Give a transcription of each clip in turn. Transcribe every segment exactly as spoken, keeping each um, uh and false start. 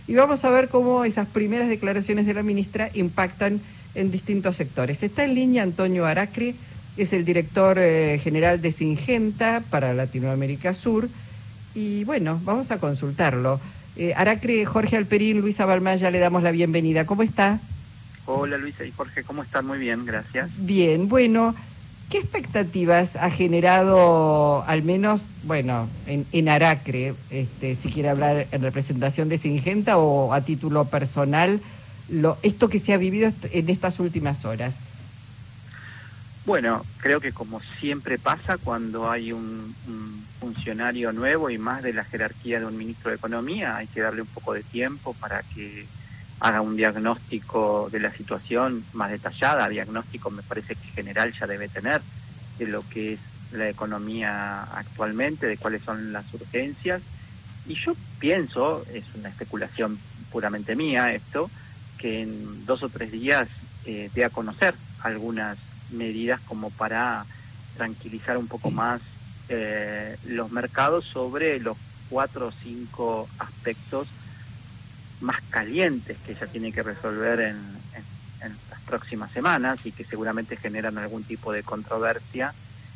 y vamos a ver cómo esas primeras declaraciones de la ministra impactan en distintos sectores. Está en línea Antonio Aracre, es el director eh, general de Syngenta para Latinoamérica Sur, y bueno, vamos a consultarlo. Eh, Aracre, Jorge Alperín, Luisa Balmaya, le damos la bienvenida. ¿Cómo está? Hola Luisa y Jorge, ¿cómo están? Muy bien, gracias. Bien, bueno, ¿qué expectativas ha generado, al menos, bueno, en, en Aracre, este, si quiere hablar en representación de Syngenta o a título personal, lo, esto que se ha vivido en estas últimas horas? Bueno, creo que como siempre pasa cuando hay un, un funcionario nuevo y más de la jerarquía de un ministro de Economía, hay que darle un poco de tiempo para que haga un diagnóstico de la situación más detallada. Diagnóstico me parece que general ya debe tener de lo que es la economía actualmente, de cuáles son las urgencias. Y yo pienso, es una especulación puramente mía esto, que en dos o tres días eh, dé a conocer algunas medidas como para tranquilizar un poco más eh, los mercados sobre los cuatro o cinco aspectos más calientes que ella tiene que resolver en, en, en las próximas semanas y que seguramente generan algún tipo de controversia,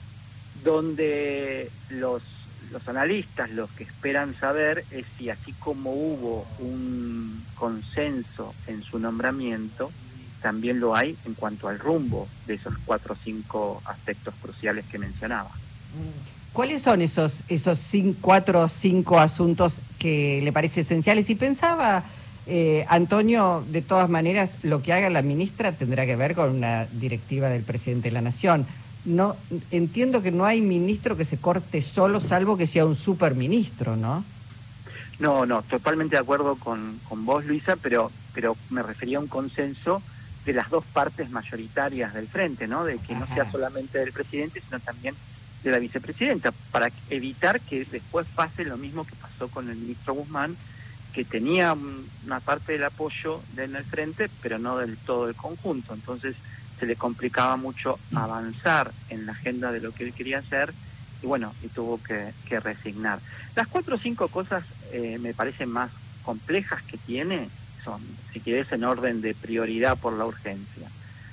donde los, los analistas lo que esperan saber es si así como hubo un consenso en su nombramiento, también lo hay en cuanto al rumbo de esos cuatro o cinco aspectos cruciales que mencionaba. ¿Cuáles son esos, esos cinco, cuatro o cinco asuntos que le parece esenciales? Y pensaba, eh, Antonio, de todas maneras, lo que haga la ministra tendrá que ver con una directiva del presidente de la Nación. No, entiendo que no hay ministro que se corte solo, salvo que sea un superministro, ¿no? No, no, totalmente de acuerdo con, con vos, Luisa, pero, pero me refería a un consenso de las dos partes mayoritarias del frente, ¿no? De que no sea solamente del presidente, sino también de la vicepresidenta, para evitar que después pase lo mismo que pasó con el ministro Guzmán, que tenía una parte del apoyo en el frente, pero no del todo el conjunto. Entonces se le complicaba mucho avanzar en la agenda de lo que él quería hacer, y bueno, y tuvo que, que resignar. Las cuatro o cinco cosas eh, me parecen más complejas que tiene, son, si quieres, en orden de prioridad por la urgencia.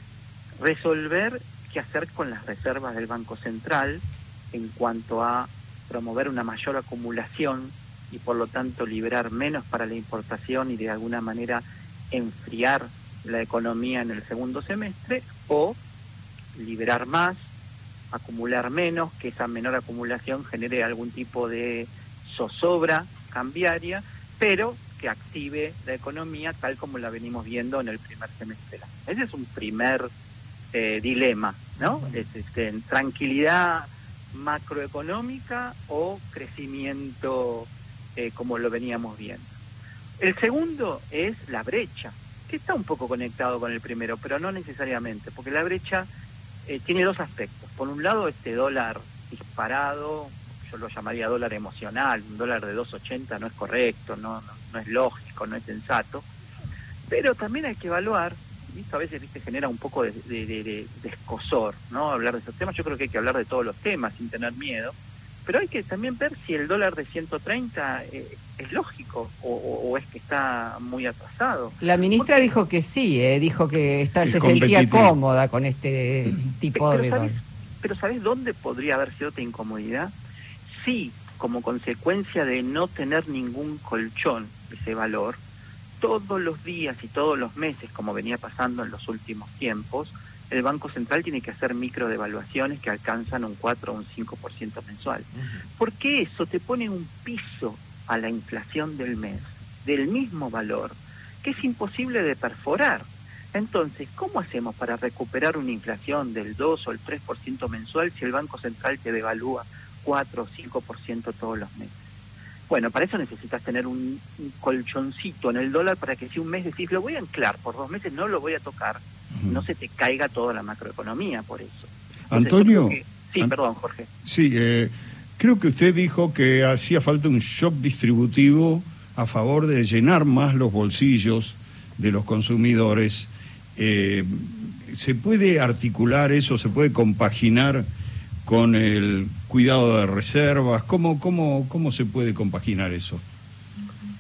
Resolver qué hacer con las reservas del Banco Central en cuanto a promover una mayor acumulación y por lo tanto liberar menos para la importación y de alguna manera enfriar la economía en el segundo semestre, o liberar más, acumular menos, que esa menor acumulación genere algún tipo de zozobra cambiaria, pero que active la economía tal como la venimos viendo en el primer semestre del año. Ese es un primer eh, dilema, ¿no? Es, este, tranquilidad macroeconómica o crecimiento eh, como lo veníamos viendo. El segundo es la brecha, que está un poco conectado con el primero, pero no necesariamente, porque la brecha eh, tiene dos aspectos. Por un lado, este dólar disparado, yo lo llamaría dólar emocional, un dólar de dos ochenta no es correcto, no, no, no es lógico, no es sensato, pero también hay que evaluar, y esto a veces viste genera un poco de, de, de, de escozor, ¿no? Hablar de esos temas. Yo creo que hay que hablar de todos los temas sin tener miedo, pero hay que también ver si el dólar de ciento treinta eh, es lógico o, o, o es que está muy atrasado. La ministra Porque, dijo que sí, eh, dijo que está, se sentía cómoda con este tipo pero de ¿sabes, dólar. Pero ¿sabés dónde podría haber cierta incomodidad? Sí, como consecuencia de no tener ningún colchón ese valor, todos los días y todos los meses, como venía pasando en los últimos tiempos, el Banco Central tiene que hacer microdevaluaciones que alcanzan un cuatro o un cinco por ciento mensual. Porque eso te pone un piso a la inflación del mes, del mismo valor, que es imposible de perforar. Entonces, ¿cómo hacemos para recuperar una inflación del dos o el tres por ciento mensual si el Banco Central te devalúa cuatro o cinco por ciento todos los meses? Bueno, para eso necesitas tener un, un colchoncito en el dólar para que si un mes decís, lo voy a anclar, por dos meses no lo voy a tocar, uh-huh. no se te caiga toda la macroeconomía por eso. Entonces, Antonio. Que, sí, an- perdón, Jorge. Sí, eh, creo que usted dijo que hacía falta un shock distributivo a favor de llenar más los bolsillos de los consumidores. Eh, ¿Se puede articular eso? ¿Se puede compaginar con el cuidado de reservas? ¿Cómo, cómo, cómo se puede compaginar eso?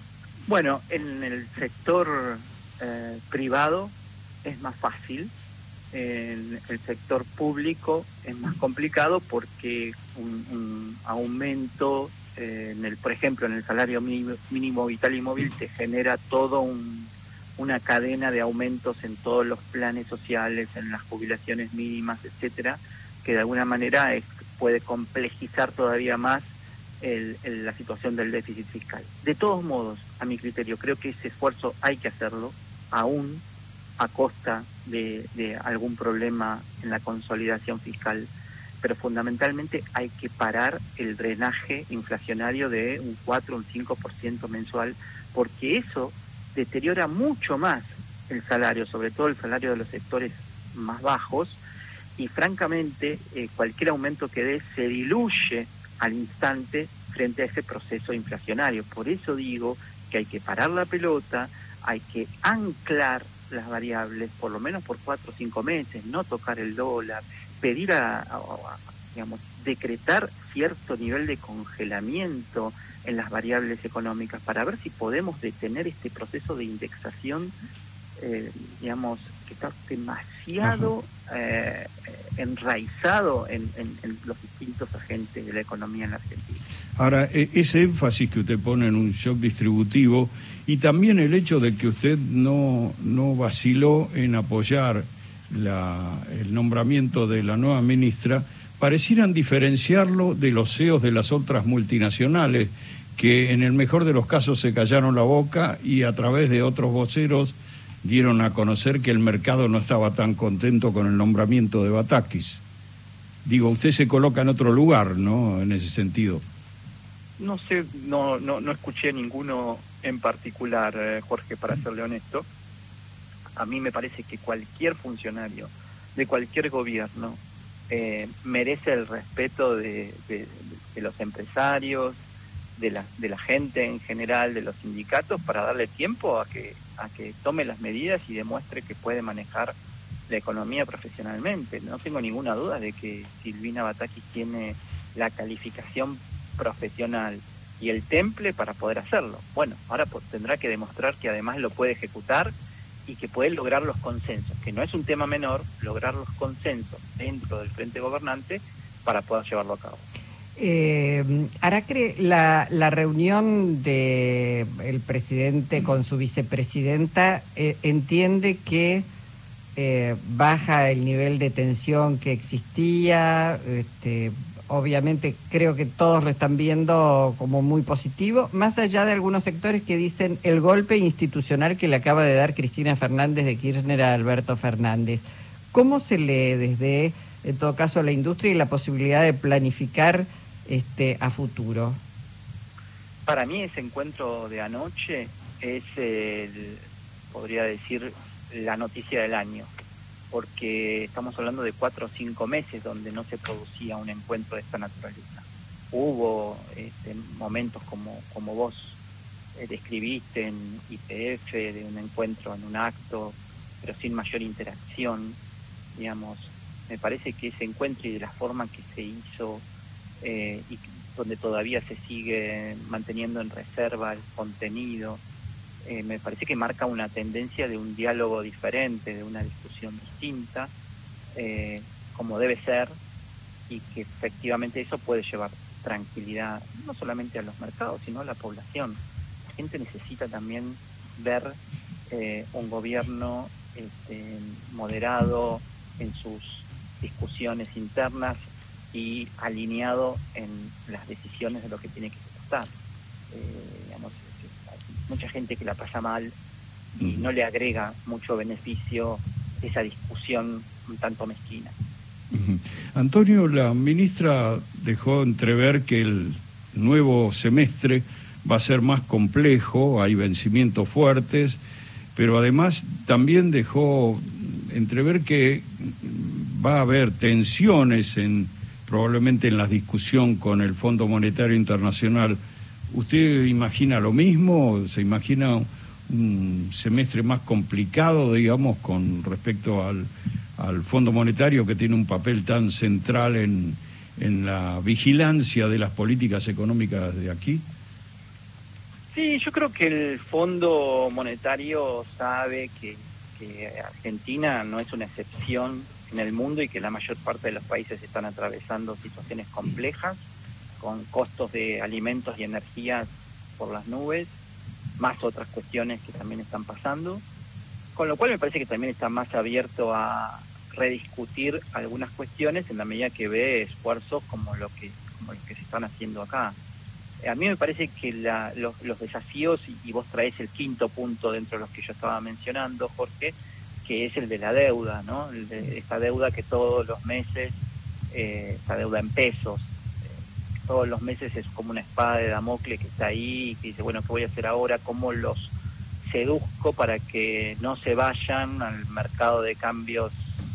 Bueno, en el sector eh, privado es más fácil, en el sector público es más complicado porque un, un aumento, eh, en el, por ejemplo, en el salario mínimo, mínimo vital y móvil te genera todo un, una cadena de aumentos en todos los planes sociales, en las jubilaciones mínimas, etcétera, que de alguna manera es, puede complejizar todavía más el, el, la situación del déficit fiscal. De todos modos, a mi criterio, creo que ese esfuerzo hay que hacerlo, aún a costa de, de algún problema en la consolidación fiscal, pero fundamentalmente hay que parar el drenaje inflacionario de un cuatro, un cinco por ciento mensual, porque eso deteriora mucho más el salario, sobre todo el salario de los sectores más bajos, y francamente eh, cualquier aumento que dé se diluye al instante frente a ese proceso inflacionario. Por eso digo que hay que parar la pelota, hay que anclar las variables, por lo menos por cuatro o cinco meses, no tocar el dólar, pedir a, a, a digamos, decretar cierto nivel de congelamiento en las variables económicas para ver si podemos detener este proceso de indexación, eh, digamos, que está demasiado eh, enraizado en, en, en los distintos agentes de la economía en la Argentina. Ahora, ese énfasis que usted pone en un shock distributivo y también el hecho de que usted no, no vaciló en apoyar la, el nombramiento de la nueva ministra, parecieran diferenciarlo de los C E Os de las otras multinacionales, que en el mejor de los casos se callaron la boca y a través de otros voceros dieron a conocer que el mercado no estaba tan contento con el nombramiento de Batakis. Digo, usted se coloca en otro lugar, ¿no?, en ese sentido. No sé, no, no, no escuché ninguno en particular, eh, Jorge, para serle honesto. A mí me parece que cualquier funcionario de cualquier gobierno eh, merece el respeto de, de, de los empresarios, de la, de la gente en general, de los sindicatos, para darle tiempo a que, a que tome las medidas y demuestre que puede manejar la economía profesionalmente. No tengo ninguna duda de que Silvina Batakis tiene la calificación profesional y el temple para poder hacerlo. Bueno, ahora pues, tendrá que demostrar que además lo puede ejecutar y que puede lograr los consensos, que no es un tema menor, lograr los consensos dentro del frente gobernante para poder llevarlo a cabo. Eh, Aracre, la, la reunión de el presidente con su vicepresidenta eh, entiende que eh, baja el nivel de tensión que existía. Este, obviamente creo que todos lo están viendo como muy positivo, más allá de algunos sectores que dicen el golpe institucional que le acaba de dar Cristina Fernández de Kirchner a Alberto Fernández. ¿Cómo se lee desde, en todo caso, la industria y la posibilidad de planificar este a futuro? Para mí ese encuentro de anoche es, el, podría decir, la noticia del año, porque estamos hablando de cuatro o cinco meses donde no se producía un encuentro de esta naturaleza. Hubo este, momentos como, como vos eh, describiste en Y P F, de un encuentro en un acto, pero sin mayor interacción, digamos. Me parece que ese encuentro y de la forma que se hizo, eh, y donde todavía se sigue manteniendo en reserva el contenido, Eh, me parece que marca una tendencia de un diálogo diferente, de una discusión distinta, eh, como debe ser, y que efectivamente eso puede llevar tranquilidad, no solamente a los mercados, sino a la población. La gente necesita también ver eh, un gobierno este, moderado en sus discusiones internas y alineado en las decisiones de lo que tiene que ejecutar. Eh, digamos, mucha gente que la pasa mal y no le agrega mucho beneficio esa discusión un tanto mezquina. Uh-huh. Antonio, la ministra dejó entrever que el nuevo semestre va a ser más complejo, hay vencimientos fuertes, pero además también dejó entrever que va a haber tensiones en probablemente en la discusión con el Fondo Monetario Internacional. ¿Usted imagina lo mismo? ¿Se imagina un semestre más complicado, digamos, con respecto al, al Fondo Monetario, que tiene un papel tan central en, en la vigilancia de las políticas económicas de aquí? Sí, yo creo que el Fondo Monetario sabe que, que Argentina no es una excepción en el mundo y que la mayor parte de los países están atravesando situaciones complejas, con costos de alimentos y energías por las nubes, más otras cuestiones que también están pasando, con lo cual me parece que también está más abierto a rediscutir algunas cuestiones en la medida que ve esfuerzos como lo que, como los que se están haciendo acá. A mí me parece que la, los, los desafíos, y, y vos traés el quinto punto dentro de los que yo estaba mencionando, Jorge, que es el de la deuda, ¿no? El de esta deuda que todos los meses, eh, esta deuda en pesos, eh, todos los meses es como una espada de Damocles que está ahí y que dice, bueno, ¿qué voy a hacer ahora? ¿Cómo los seduzco para que no se vayan al mercado de cambios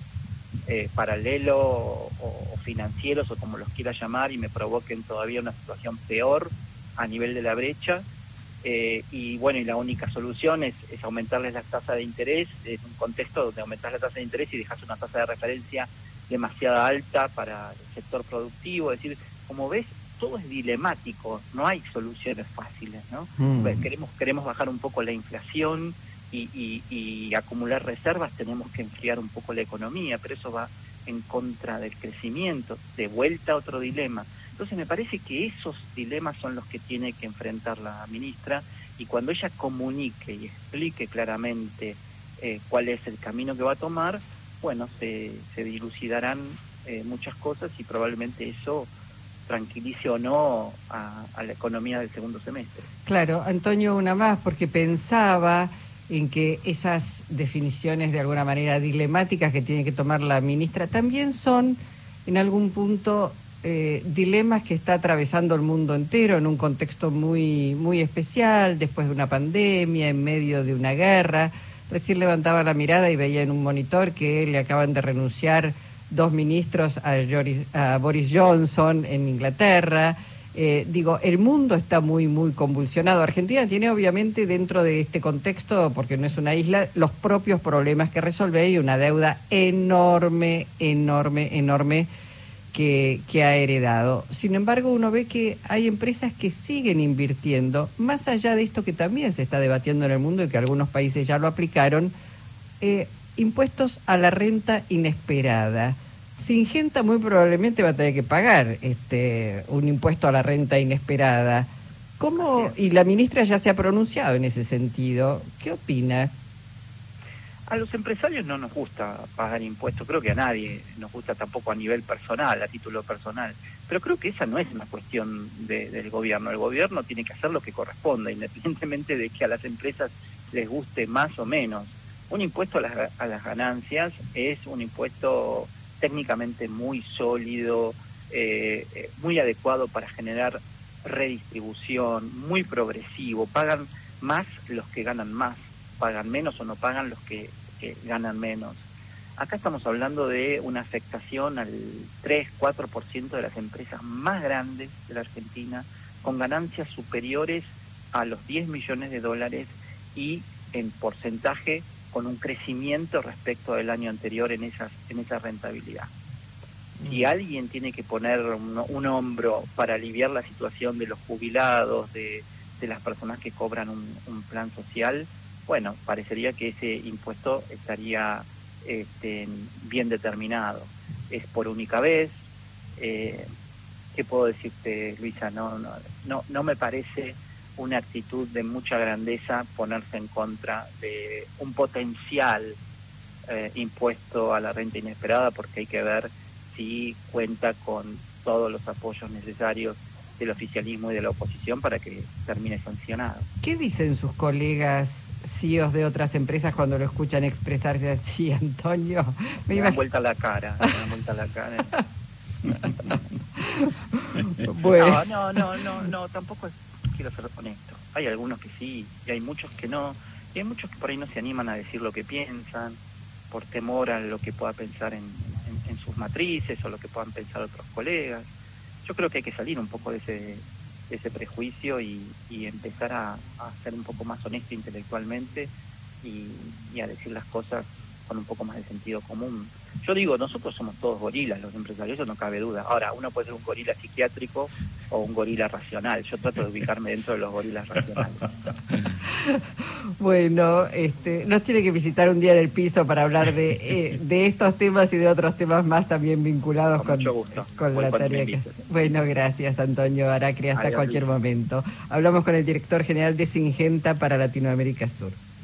eh, paralelo o, o financieros o como los quiera llamar y me provoquen todavía una situación peor a nivel de la brecha? Eh, y bueno, y la única solución es, es aumentarles las tasas de interés en un contexto donde aumentás la tasa de interés y dejas una tasa de referencia demasiado alta para el sector productivo. Es decir, como ves, todo es dilemático, no hay soluciones fáciles, ¿no? Mm. Queremos, queremos bajar un poco la inflación y, y, y acumular reservas, tenemos que enfriar un poco la economía, pero eso va en contra del crecimiento, de vuelta a otro dilema. Entonces me parece que esos dilemas son los que tiene que enfrentar la ministra, y cuando ella comunique y explique claramente eh, cuál es el camino que va a tomar, bueno, se, se dilucidarán eh, muchas cosas y probablemente eso tranquilice o no a, a la economía del segundo semestre. Claro, Antonio, una más, porque pensaba en que esas definiciones de alguna manera dilemáticas que tiene que tomar la ministra también son en algún punto eh, dilemas que está atravesando el mundo entero en un contexto muy, muy especial, después de una pandemia, en medio de una guerra. Recién levantaba la mirada y veía en un monitor que le acaban de renunciar dos ministros a, Joris, a Boris Johnson en Inglaterra. Eh, digo, el mundo está muy, muy convulsionado. Argentina tiene obviamente dentro de este contexto, porque no es una isla, los propios problemas que resolver y una deuda enorme, enorme, enorme que, que ha heredado. Sin embargo, uno ve que hay empresas que siguen invirtiendo, más allá de esto que también se está debatiendo en el mundo y que algunos países ya lo aplicaron, eh, impuestos a la renta inesperada. Singenta muy probablemente va a tener que pagar este un impuesto a la renta inesperada. ¿Cómo? Y la ministra ya se ha pronunciado en ese sentido. ¿Qué opina? A los empresarios no nos gusta pagar impuestos, creo que a nadie nos gusta tampoco a nivel personal, a título personal, pero creo que esa no es una cuestión de, del gobierno. El gobierno tiene que hacer lo que corresponda, independientemente de que a las empresas les guste más o menos. Un impuesto a las, a las ganancias es un impuesto técnicamente muy sólido, eh, eh, muy adecuado para generar redistribución, muy progresivo. Pagan más los que ganan más, pagan menos o no pagan los que, que ganan menos. Acá estamos hablando de una afectación al tres, cuatro por ciento de las empresas más grandes de la Argentina, con ganancias superiores a los diez millones de dólares y en porcentaje con un crecimiento respecto del año anterior en esas en esa rentabilidad. Si alguien tiene que poner un, un hombro para aliviar la situación de los jubilados, de, de las personas que cobran un, un plan social, bueno, parecería que ese impuesto estaría este, bien determinado. Es por única vez. Eh, ¿Qué puedo decirte, Luisa? No, no, no, no me parece una actitud de mucha grandeza ponerse en contra de un potencial eh, impuesto a la renta inesperada, porque hay que ver si cuenta con todos los apoyos necesarios del oficialismo y de la oposición para que termine sancionado. ¿Qué dicen sus colegas C E Os de otras empresas cuando lo escuchan expresarse así, Antonio? Me, me dan vuelta la cara, me dan vuelta la cara. Bueno. No, no, no, no, no, tampoco es, quiero ser honesto. Hay algunos que sí, y hay muchos que no. Y hay muchos que por ahí no se animan a decir lo que piensan, por temor a lo que pueda pensar en, en, en sus matrices o lo que puedan pensar otros colegas. Yo creo que hay que salir un poco de ese, de ese prejuicio y, y empezar a, a ser un poco más honesto intelectualmente y, y a decir las cosas con un poco más de sentido común. Yo digo, nosotros somos todos gorilas, los empresarios, eso no cabe duda. Ahora, uno puede ser un gorila psiquiátrico o un gorila racional. Yo trato de ubicarme dentro de los gorilas racionales. Bueno, este, nos tiene que visitar un día en el piso para hablar de, eh, de estos temas y de otros temas más también vinculados con, con, mucho gusto. con la tarea que... Bueno, gracias, Antonio Aracri, hasta Adiós, cualquier Luis. momento. Hablamos con el director general de Syngenta para Latinoamérica Sur.